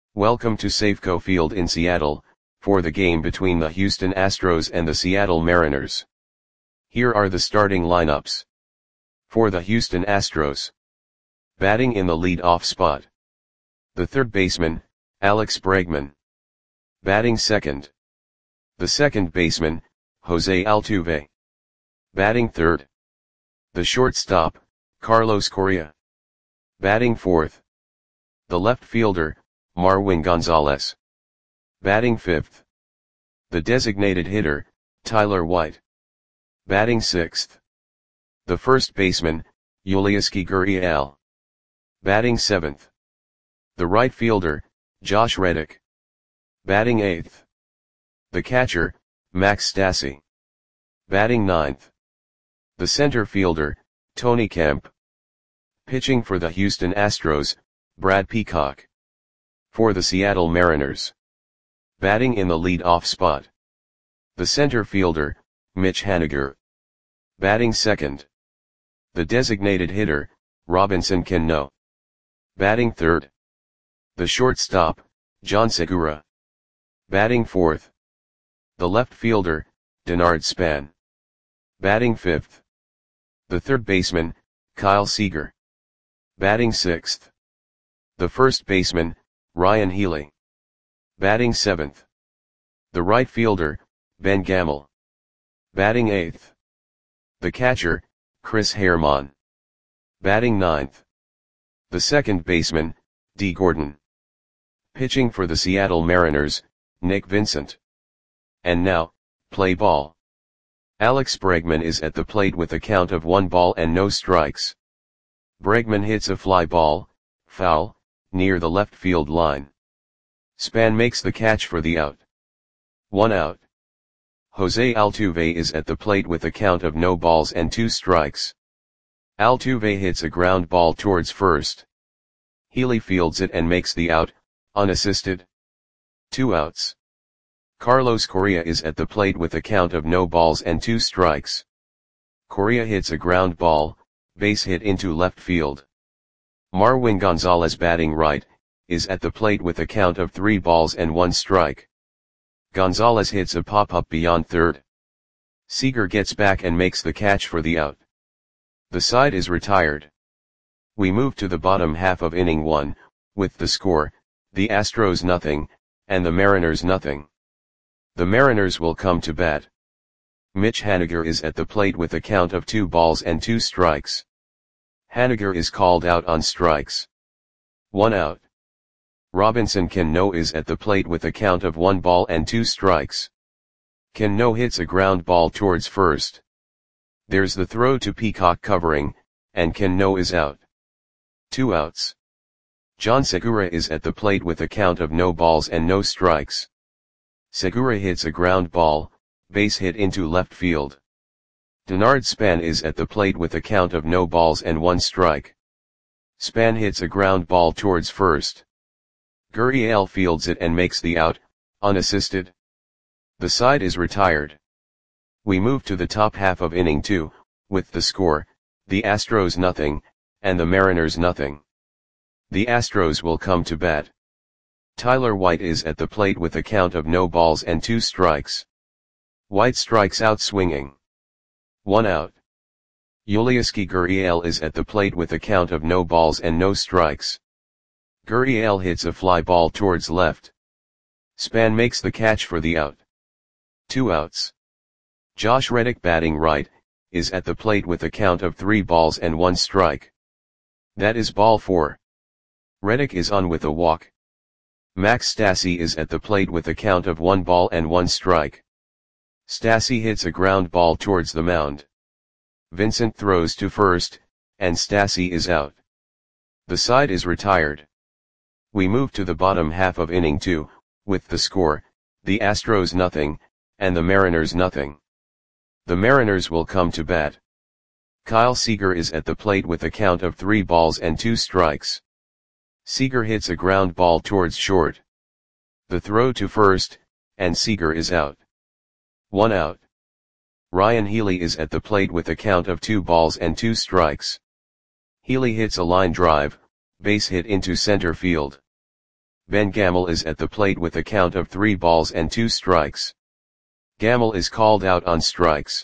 Welcome to Safeco Field in Seattle, for the game between the Houston Astros and the Seattle Mariners. Here are the starting lineups. For the Houston Astros. Batting in the lead-off spot. The third baseman, Alex Bregman. Batting second. The second baseman, Jose Altuve. Batting third. The shortstop, Carlos Correa. Batting fourth. The left fielder, Marwin Gonzalez. Batting fifth. The designated hitter, Tyler White. Batting sixth. The first baseman, Yulieski Gurriel. Batting seventh. The right fielder, Josh Reddick. Batting eighth. The catcher, Max Stassi. Batting ninth. The center fielder, Tony Kemp. Pitching for the Houston Astros, Brad Peacock. For the Seattle Mariners. Batting in the lead-off spot. The center fielder, Mitch Haniger. Batting second. The designated hitter, Robinson Cano. Batting third. The shortstop, John Segura. Batting fourth. The left fielder, Denard Span. Batting fifth. The third baseman, Kyle Seager. Batting sixth. The first baseman, Ryan Healy. Batting seventh. The right fielder, Ben Gamel. Batting eighth. The catcher, Chris Herrmann. Batting ninth. The second baseman, Dee Gordon. Pitching for the Seattle Mariners, Nick Vincent. And now, play ball. Alex Bregman is at the plate with a count of 1 ball and no strikes. Bregman hits a fly ball, foul, near the left field line. Span makes the catch for the out. 1 out. Jose Altuve is at the plate with a count of no balls and 2 strikes. Altuve hits a ground ball towards first. Healy fields it and makes the out, unassisted. 2 outs. Carlos Correa is at the plate with a count of no balls and 2 strikes. Correa hits a ground ball, base hit into left field. Marwin Gonzalez, batting right, is at the plate with a count of 3 balls and 1 strike. Gonzalez hits a pop-up beyond third. Seager gets back and makes the catch for the out. The side is retired. We move to the bottom half of inning 1, with the score, the Astros nothing, and the Mariners nothing. The Mariners will come to bat. Mitch Haniger is at the plate with a count of 2 balls and 2 strikes. Haniger is called out on strikes. 1 out. Robinson Cano is at the plate with a count of 1 ball and 2 strikes. Cano hits a ground ball towards first. There's the throw to Peacock covering, and Cano is out. 2 outs. John Segura is at the plate with a count of no balls and no strikes. Segura hits a ground ball, base hit into left field. Denard Span is at the plate with a count of no balls and 1 strike. Span hits a ground ball towards first. Gurriel fields it and makes the out, unassisted. The side is retired. We move to the top half of inning 2, with the score, the Astros nothing, and the Mariners nothing. The Astros will come to bat. Tyler White is at the plate with a count of no balls and 2 strikes. White strikes out swinging. 1 out. Yulieski Gurriel is at the plate with a count of no balls and no strikes. Gurriel hits a fly ball towards left. Span makes the catch for the out. 2 outs. Josh Reddick, batting right, is at the plate with a count of 3 balls and 1 strike. That is ball 4. Reddick is on with a walk. Max Stassi is at the plate with a count of 1 ball and 1 strike. Stassi hits a ground ball towards the mound. Vincent throws to first, and Stassi is out. The side is retired. We move to the bottom half of inning 2, with the score, the Astros nothing, and the Mariners nothing. The Mariners will come to bat. Kyle Seager is at the plate with a count of 3 balls and 2 strikes. Seager hits a ground ball towards short. The throw to first, and Seager is out. 1 out. Ryan Healy is at the plate with a count of 2 balls and 2 strikes. Healy hits a line drive, base hit into center field. Ben Gamel is at the plate with a count of 3 balls and 2 strikes. Gamel is called out on strikes.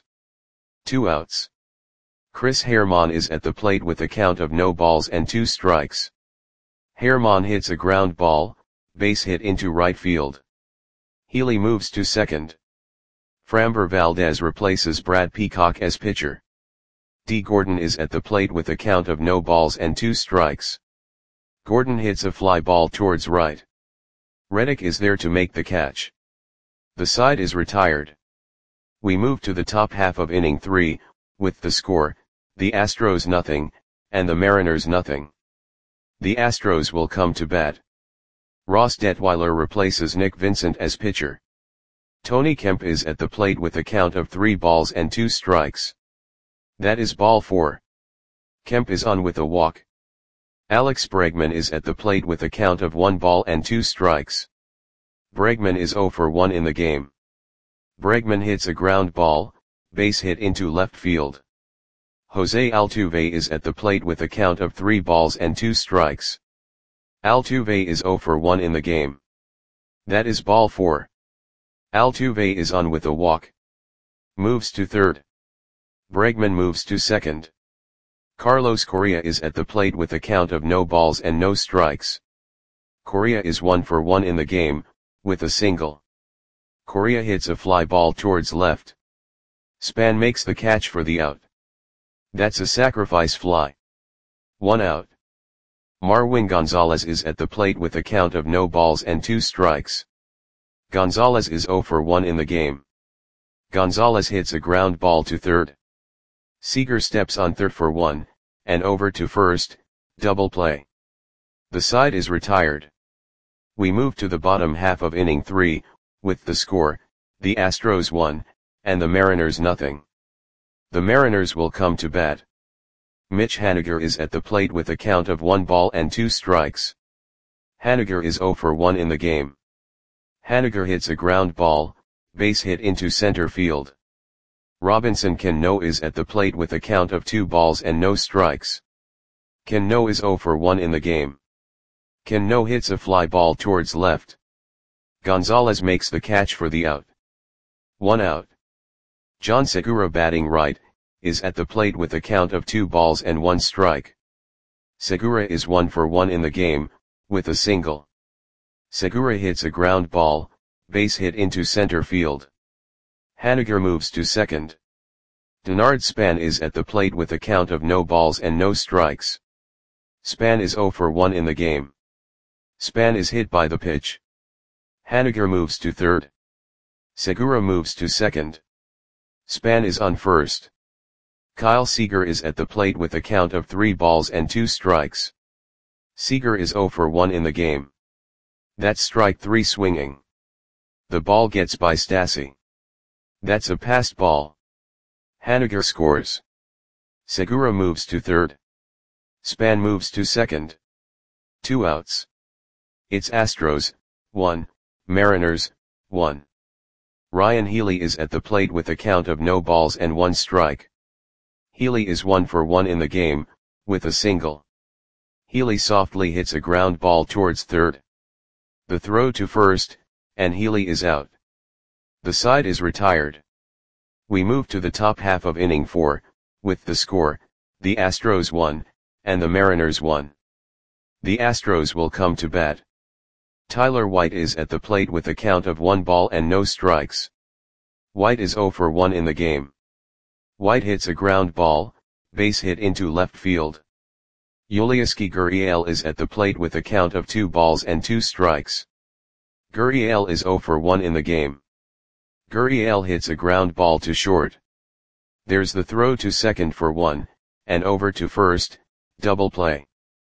2 outs. Chris Herrmann is at the plate with a count of no balls and 2 strikes. Herrmann hits a ground ball, base hit into right field. Healy moves to second. Framber Valdez replaces Brad Peacock as pitcher. D. Gordon is at the plate with a count of no balls and 2 strikes. Gordon hits a fly ball towards right. Reddick is there to make the catch. The side is retired. We move to the top half of inning 3, with the score, the Astros nothing, and the Mariners nothing. The Astros will come to bat. Ross Detweiler replaces Nick Vincent as pitcher. Tony Kemp is at the plate with a count of 3 balls and 2 strikes. That is ball 4. Kemp is on with a walk. Alex Bregman is at the plate with a count of 1 ball and 2 strikes. Bregman is 0 for 1 in the game. Bregman hits a ground ball, base hit into left field. Jose Altuve is at the plate with a count of 3 balls and 2 strikes. Altuve is 0 for 1 in the game. That is ball 4. Altuve is on with a walk. Moves to third. Bregman moves to second. Carlos Correa is at the plate with a count of no balls and no strikes. Correa is 1 for 1 in the game, with a single. Correa hits a fly ball towards left. Span makes the catch for the out. That's a sacrifice fly. 1 out. Marwin Gonzalez is at the plate with a count of no balls and 2 strikes. Gonzalez is 0 for 1 in the game. Gonzalez hits a ground ball to third. Seager steps on third for 1, and over to first, double play. The side is retired. We move to the bottom half of inning 3, with the score, the Astros 1, and the Mariners nothing. The Mariners will come to bat. Mitch Haniger is at the plate with a count of 1 ball and 2 strikes. Haniger is 0 for 1 in the game. Haniger hits a ground ball, base hit into center field. Robinson Cano is at the plate with a count of 2 balls and no strikes. Cano is 0 for 1 in the game. Cano hits a fly ball towards left. Gonzalez makes the catch for the out. 1 out. John Segura batting right, is at the plate with a count of 2 balls and 1 strike. Segura is 1 for 1 in the game, with a single. Segura hits a ground ball, base hit into center field. Haniger moves to second. Denard Span is at the plate with a count of no balls and no strikes. Span is 0 for 1 in the game. Span is hit by the pitch. Haniger moves to third. Segura moves to second. Span is on first. Kyle Seager is at the plate with a count of 3 balls and 2 strikes. Seager is 0 for 1 in the game. That's strike 3 swinging. The ball gets by Stassi. That's a passed ball. Haniger scores. Segura moves to third. Span moves to second. 2 outs. It's Astros, 1, Mariners, 1. Ryan Healy is at the plate with a count of no balls and 1 strike. Healy is 1 for 1 in the game, with a single. Healy softly hits a ground ball towards third. The throw to first, and Healy is out. The side is retired. We move to the top half of inning 4, with the score, the Astros 1, and the Mariners 1. The Astros will come to bat. Tyler White is at the plate with a count of 1 ball and no strikes. White is 0 for 1 in the game. White hits a ground ball, base hit into left field. Yulieski Gurriel is at the plate with a count of 2 balls and 2 strikes. Gurriel is 0 for 1 in the game. Gurriel hits a ground ball to short. There's the throw to second for 1, and over to first, double play.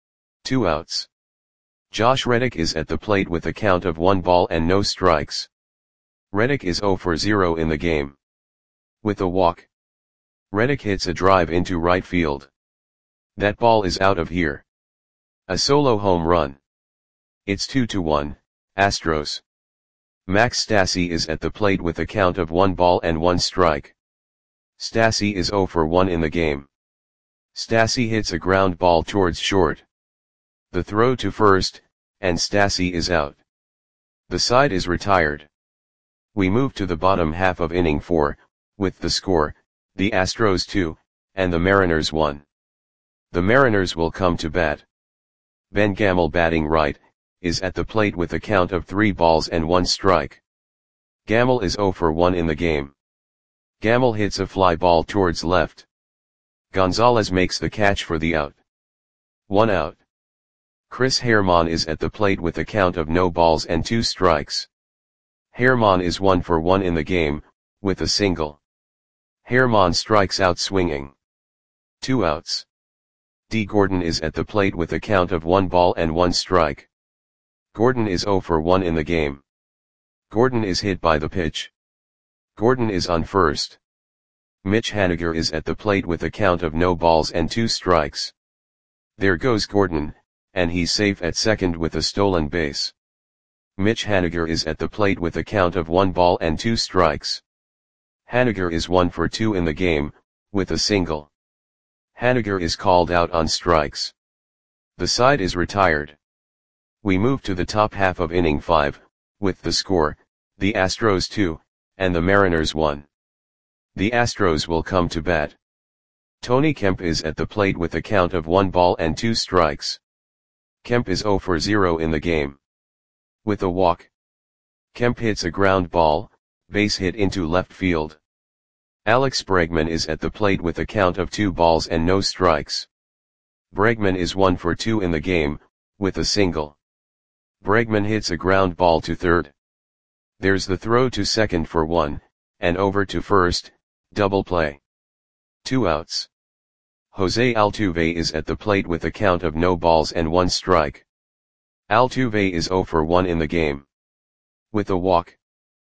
2 outs. Josh Reddick is at the plate with a count of 1 ball and no strikes. Reddick is 0 for 0 in the game. With a walk. Reddick hits a drive into right field. That ball is out of here. A solo home run. It's 2-1, Astros. Max Stassi is at the plate with a count of 1 ball and 1 strike. Stassi is 0 for 1 in the game. Stassi hits a ground ball towards short. The throw to first, and Stassi is out. The side is retired. We move to the bottom half of inning 4, with the score, the Astros 2, and the Mariners 1. The Mariners will come to bat. Ben Gamel, batting right, is at the plate with a count of 3 balls and 1 strike. Gamel is 0 for 1 in the game. Gamel hits a fly ball towards left. Gonzalez makes the catch for the out. 1 out. Chris Herrmann is at the plate with a count of no balls and 2 strikes. Herrmann is 1 for 1 in the game, with a single. Herrmann strikes out swinging. 2 outs. D. Gordon is at the plate with a count of 1 ball and 1 strike. Gordon is 0 for 1 in the game. Gordon is hit by the pitch. Gordon is on first. Mitch Haniger is at the plate with a count of no balls and 2 strikes. There goes Gordon, and he's safe at second with a stolen base. Mitch Haniger is at the plate with a count of 1 ball and 2 strikes. Haniger is 1 for 2 in the game, with a single. Haniger is called out on strikes. The side is retired. We move to the top half of inning 5, with the score, the Astros 2, and the Mariners 1. The Astros will come to bat. Tony Kemp is at the plate with a count of 1 ball and 2 strikes. Kemp is 0 for 0 in the game. With a walk. Kemp hits a ground ball, base hit into left field. Alex Bregman is at the plate with a count of 2 balls and no strikes. Bregman is 1 for 2 in the game, with a single. Bregman hits a ground ball to third. There's the throw to second for 1, and over to first, double play. 2 outs. Jose Altuve is at the plate with a count of no balls and 1 strike. Altuve is 0 for 1 in the game. With a walk.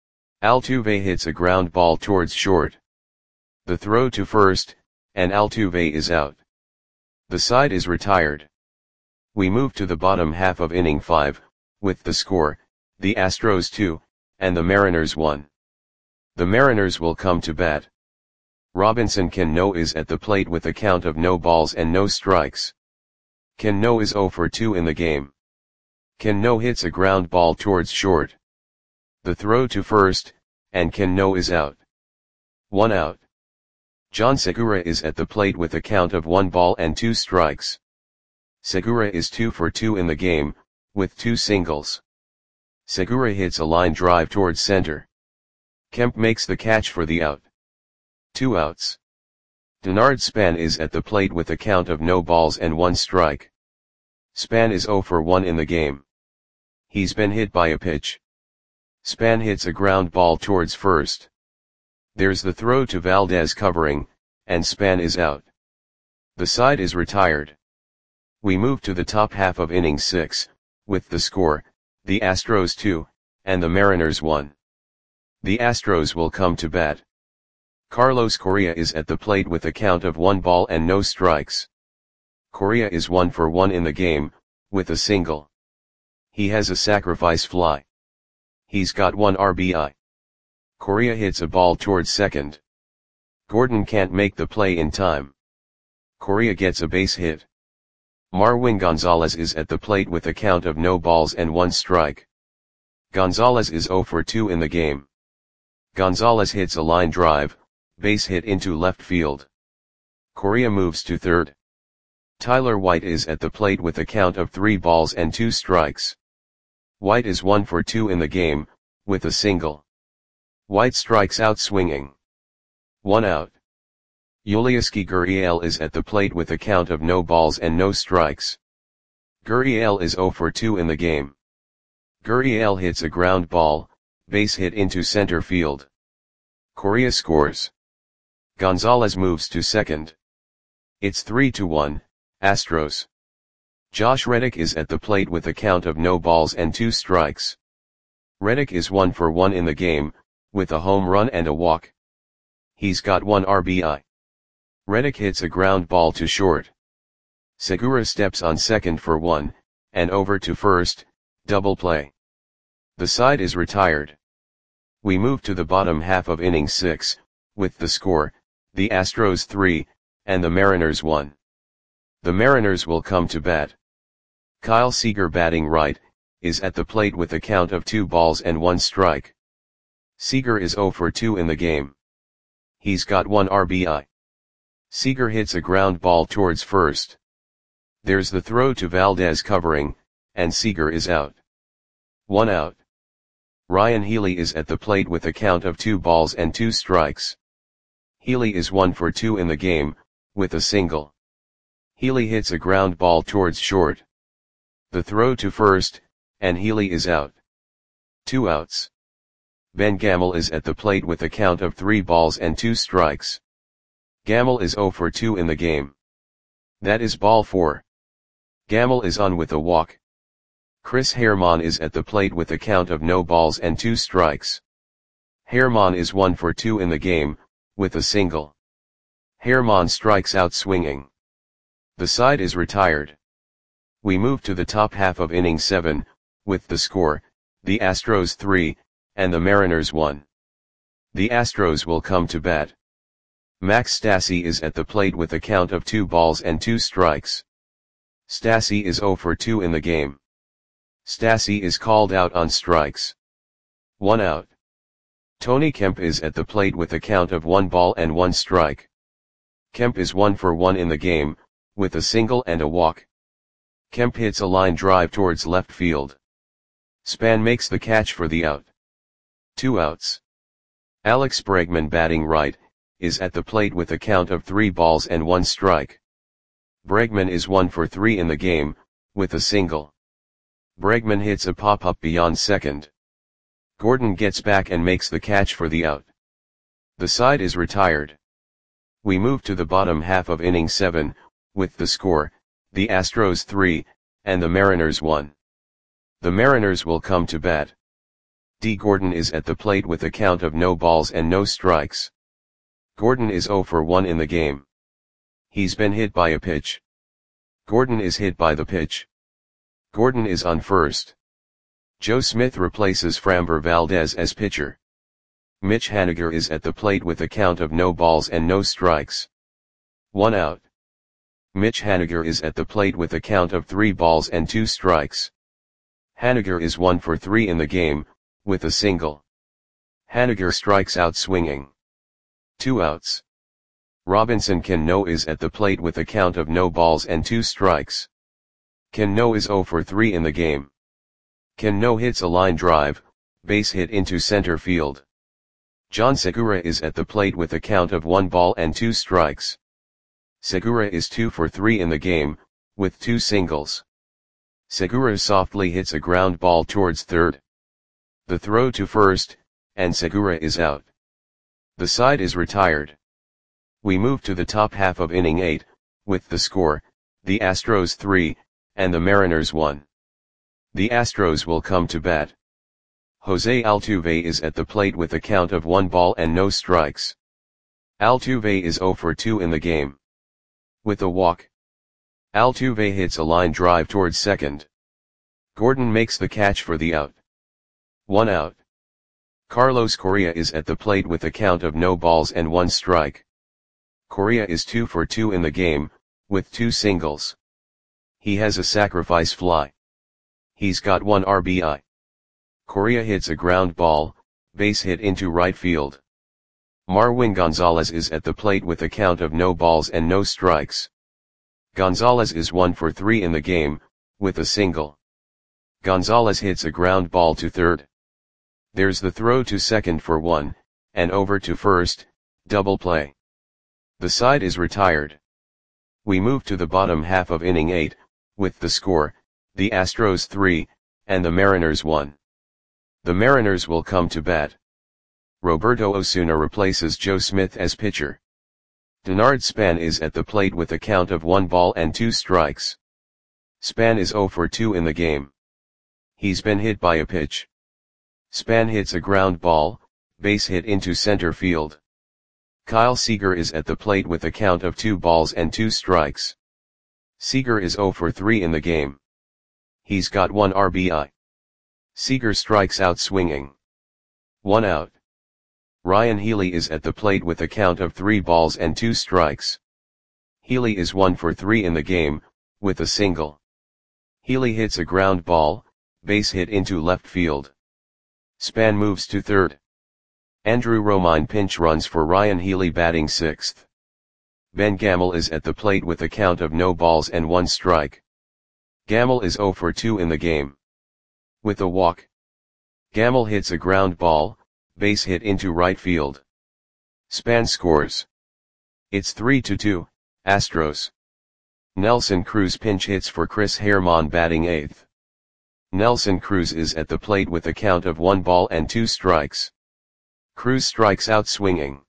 Altuve hits a ground ball towards short. The throw to first, and Altuve is out. The side is retired. We move to the bottom half of inning 5, with the score, the Astros 2, and the Mariners 1. The Mariners will come to bat. Robinson Cano is at the plate with a count of no balls and no strikes. Cano is 0 for 2 in the game. Cano hits a ground ball towards short. The throw to first, and Cano is out. 1 out. John Segura is at the plate with a count of 1 ball and 2 strikes. Segura is 2 for 2 in the game, with 2 singles. Segura hits a line drive towards center. Kemp makes the catch for the out. 2 outs. Denard Span is at the plate with a count of no balls and 1 strike. Span is 0 for 1 in the game. He's been hit by a pitch. Span hits a ground ball towards first. There's the throw to Valdez covering, and Span is out. The side is retired. We move to the top half of inning 6, with the score, the Astros 2, and the Mariners 1. The Astros will come to bat. Carlos Correa is at the plate with a count of 1 ball and no strikes. Correa is 1 for 1 in the game, with a single. He has a sacrifice fly. He's got 1 RBI. Correa hits a ball towards second. Gordon can't make the play in time. Correa gets a base hit. Marwin Gonzalez is at the plate with a count of no balls and 1 strike. Gonzalez is 0 for 2 in the game. Gonzalez hits a line drive, base hit into left field. Correa moves to third. Tyler White is at the plate with a count of 3 balls and 2 strikes. White is 1 for 2 in the game, with a single. White strikes out swinging. 1 out. Yulieski Gurriel is at the plate with a count of no balls and no strikes. Gurriel is 0 for 2 in the game. Gurriel hits a ground ball, base hit into center field. Correa scores. Gonzalez moves to second. It's 3-1, Astros. Josh Reddick is at the plate with a count of no balls and 2 strikes. Reddick is 1 for 1 in the game, with a home run and a walk. He's got 1 RBI. Reddick hits a ground ball to short. Segura steps on second for 1, and over to first, double play. The side is retired. We move to the bottom half of inning 6, with the score, the Astros 3, and the Mariners 1. The Mariners will come to bat. Kyle Seager, batting right, is at the plate with a count of 2 balls and 1 strike. Seager is 0 for 2 in the game. He's got 1 RBI. Seager hits a ground ball towards first. There's the throw to Valdez covering, and Seager is out. 1 out. Ryan Healy is at the plate with a count of 2 balls and 2 strikes. Healy is 1 for 2 in the game, with a single. Healy hits a ground ball towards short. The throw to first, and Healy is out. 2 outs. Ben Gamel is at the plate with a count of 3 balls and 2 strikes. Gamel is 0 for 2 in the game. That is ball 4. Gamel is on with a walk. Chris Herrmann is at the plate with a count of no balls and 2 strikes. Herrmann is 1 for 2 in the game, with a single. Herrmann strikes out swinging. The side is retired. We move to the top half of inning 7, with the score, the Astros 3, and the Mariners 1. The Astros will come to bat. Max Stassi is at the plate with a count of 2 balls and 2 strikes. Stassi is 0 for 2 in the game. Stassi is called out on strikes. 1 out. Tony Kemp is at the plate with a count of 1 ball and 1 strike. Kemp is 1 for 1 in the game, with a single and a walk. Kemp hits a line drive towards left field. Span makes the catch for the out. 2 outs. Alex Bregman, batting right, is at the plate with a count of 3 balls and 1 strike. Bregman is 1 for 3 in the game, with a single. Bregman hits a pop-up beyond second. Gordon gets back and makes the catch for the out. The side is retired. We move to the bottom half of inning 7, with the score, the Astros 3, and the Mariners 1. The Mariners will come to bat. D. Gordon is at the plate with a count of no balls and no strikes. Gordon is 0 for 1 in the game. He's been hit by a pitch. Gordon is hit by the pitch. Gordon is on first. Joe Smith replaces Framber Valdez as pitcher. Mitch Haniger is at the plate with a count of no balls and no strikes. 1 out. Mitch Haniger is at the plate with a count of 3 balls and 2 strikes. Haniger is 1 for 3 in the game, with a single. Haniger strikes out swinging. 2 outs. Robinson Cano is at the plate with a count of no balls and 2 strikes. Cano is 0 for 3 in the game. Cano hits a line drive, base hit into center field. John Segura is at the plate with a count of 1 ball and 2 strikes. Segura is 2 for 3 in the game, with 2 singles. Segura softly hits a ground ball towards third. The throw to first, and Segura is out. The side is retired. We move to the top half of inning 8, with the score, the Astros 3, and the Mariners 1. The Astros will come to bat. Jose Altuve is at the plate with a count of 1 ball and no strikes. Altuve is 0 for 2 in the game. With a walk. Altuve hits a line drive towards second. Gordon makes the catch for the out. 1 out. Carlos Correa is at the plate with a count of no balls and 1 strike. Correa is 2 for 2 in the game, with 2 singles. He has a sacrifice fly. He's got 1 RBI. Correa hits a ground ball, base hit into right field. Marwin Gonzalez is at the plate with a count of no balls and no strikes. Gonzalez is 1 for 3 in the game, with a single. Gonzalez hits a ground ball to third. There's the throw to second for 1, and over to first, double play. The side is retired. We move to the bottom half of inning 8, with the score, the Astros 3, and the Mariners 1. The Mariners will come to bat. Roberto Osuna replaces Joe Smith as pitcher. Denard Span is at the plate with a count of 1 ball and 2 strikes. Span is 0 for 2 in the game. He's been hit by a pitch. Span hits a ground ball, base hit into center field. Kyle Seager is at the plate with a count of 2 balls and 2 strikes. Seager is 0 for 3 in the game. He's got 1 RBI. Seager strikes out swinging. 1 out. Ryan Healy is at the plate with a count of 3 balls and 2 strikes. Healy is 1 for 3 in the game, with a single. Healy hits a ground ball, base hit into left field. Span moves to third. Andrew Romine pinch runs for Ryan Healy batting sixth. Ben Gamel is at the plate with a count of no balls and 1 strike. Gamel is 0 for 2 in the game. With a walk, Gamel hits a ground ball, base hit into right field. Span scores. It's 3-2, Astros. Nelson Cruz pinch hits for Chris Herrmann batting eighth. Nelson Cruz is at the plate with a count of 1 ball and 2 strikes. Cruz strikes out swinging.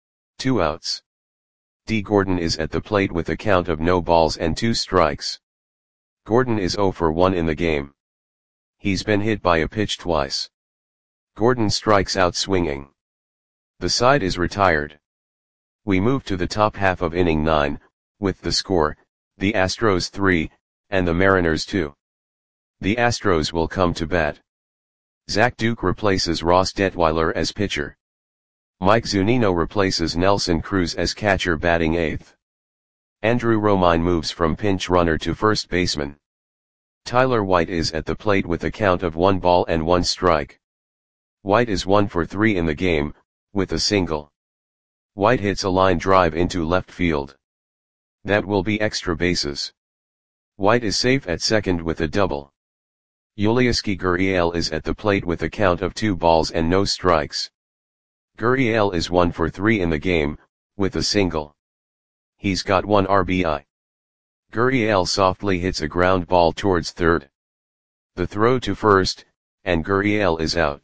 2 outs. D. Gordon is at the plate with a count of no balls and 2 strikes. Gordon is 0 for 1 in the game. He's been hit by a pitch twice. Gordon strikes out swinging. The side is retired. We move to the top half of inning 9, with the score, the Astros 3, and the Mariners 2. The Astros will come to bat. Zach Duke replaces Ross Detweiler as pitcher. Mike Zunino replaces Nelson Cruz as catcher batting eighth. Andrew Romine moves from pinch runner to first baseman. Tyler White is at the plate with a count of 1 ball and 1 strike. White is 1 for 3 in the game, with a single. White hits a line drive into left field. That will be extra bases. White is safe at second with a double. Yulieski Gurriel is at the plate with a count of 2 balls and no strikes. Gurriel is 1 for 3 in the game, with a single. He's got 1 RBI. Gurriel softly hits a ground ball towards third. The throw to first, and Gurriel is out.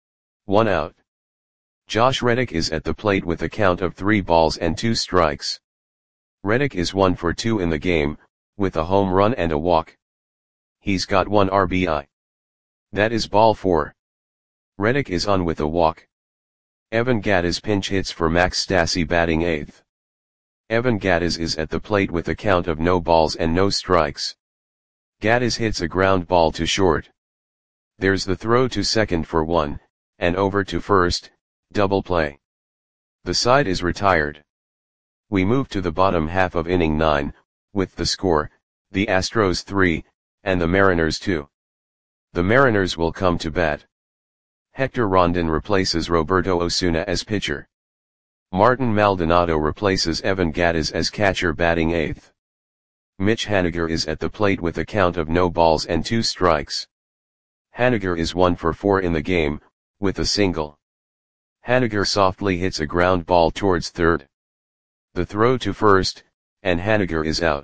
1 out. Josh Reddick is at the plate with a count of 3 balls and 2 strikes. Reddick is 1 for 2 in the game, with a home run and a walk. He's got 1 RBI. That is ball 4. Reddick is on with a walk. Evan Gattis pinch hits for Max Stassi batting eighth. Evan Gattis is at the plate with a count of no balls and no strikes. Gattis hits a ground ball to short. There's the throw to second for 1, and over to first, double play. The side is retired. We move to the bottom half of inning 9, with the score, the Astros 3, and the Mariners 2. The Mariners will come to bat. Hector Rondon replaces Roberto Osuna as pitcher. Martin Maldonado replaces Evan Gattis as catcher batting eighth. Mitch Haniger is at the plate with a count of no balls and 2 strikes. Haniger is 1 for 4 in the game, with a single. Haniger softly hits a ground ball towards third. The throw to first, and Haniger is out.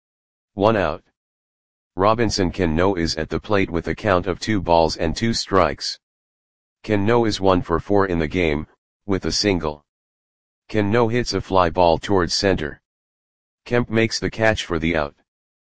1 out. Robinson Cano is at the plate with a count of 2 balls and 2 strikes. Cano is 1 for 4 in the game, with a single. Cano hits a fly ball towards center. Kemp makes the catch for the out.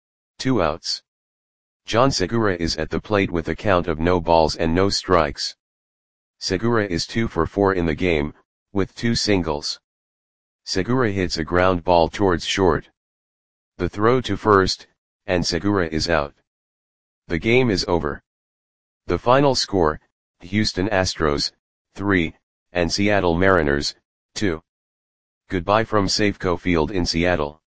2 outs. John Segura is at the plate with a count of no balls and no strikes. Segura is 2 for 4 in the game, with 2 singles. Segura hits a ground ball towards short. The throw to first, and Segura is out. The game is over. The final score, Houston Astros, 3, and Seattle Mariners, 2. Goodbye from Safeco Field in Seattle.